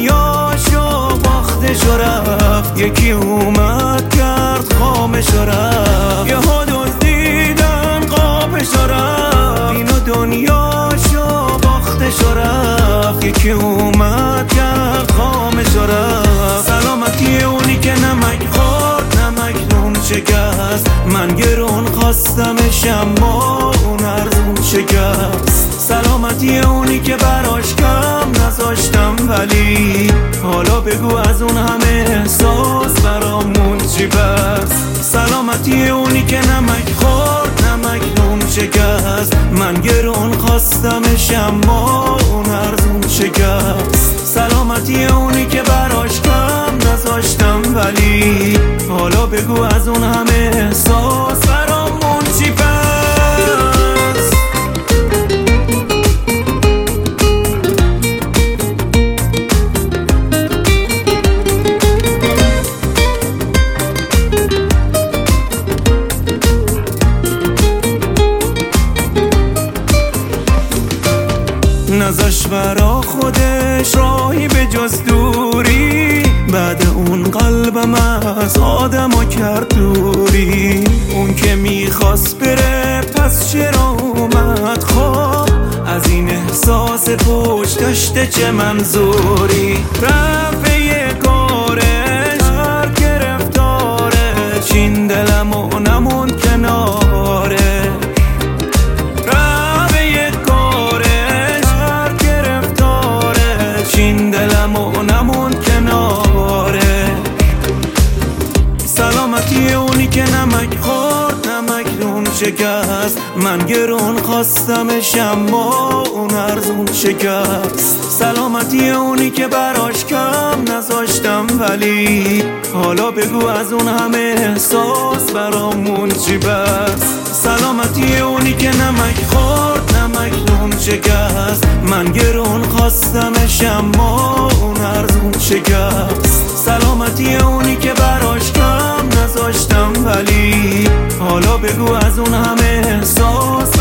دنیاشو باختشو رفت، یکی اومد کرد خامشو رفت. یه ها دزدیدن قابشو رفت، اینو دنیاشو باختشو رفت، یکی اومد کرد خامشو رفت. سلامتی اونی که نمک خورد نمک نون شکست، من گرون خواستمش اما اون ارزون شکست. سلامتی اونی که براش کم نذاشتم، ولی حالا بگو از اون همه احساس برامون چی بس. سلامتی اونی که نمک خورد نمک نون شکست، من گرون خواستمش اما اون ارزون شکست. سلامتی اونی که براش کم نذاشتم، ولی حالا بگو از اون همه احساس برامون چی بس. نذاش برا خودش راهی به جز دوری، بعد اون قلبم از آدمو کرد دوری. اون که میخواست بره پس چرا اومد؟ خب از این احساس پشت داشته چه منظوری؟ رفعه کارش هر گرفتاره، چین دلمو نموند کناره. این دلمو نموند کناره. سلامتی اونی که نمک خورد نمک نون شکست، من گرون خواستمش اما اون ارزون شکست. سلامتی اونی که براش کم نذاشتم، ولی حالا بگو از اون همه احساس برامون چی بس. سلامتی اونی که نمک خورد نمک نون شکست، من گرون خواستمش اما اون ارزون شکست. سلامتی اونی که براش کم نذاشتم، ولی حالا بگو از اون همه احساس